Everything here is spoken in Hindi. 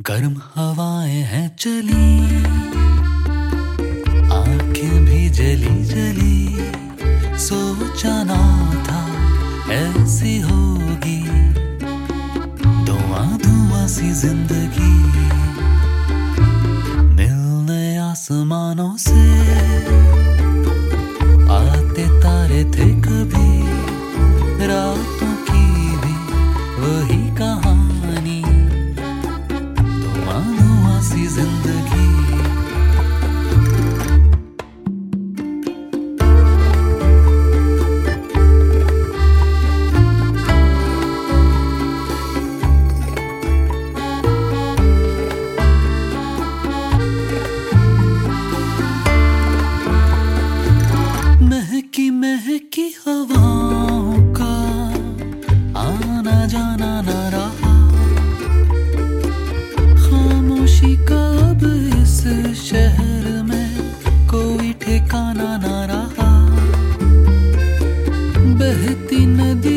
गर्म हवाएं हैं चली, आंखें भी जली जली। सोचा ना था ऐसी होगी, धुआं धुआं सी जिंदगी। मिलने आसमानों से आते तारे थे कभी, रातों की भी वही कहानी। धुआं धुआं सी जिंदगी। महकी महकी हवाओं का आना जाना न रहा, खामोशी का अब इस शहर में कोई ठिकाना न रहा। बहती नदी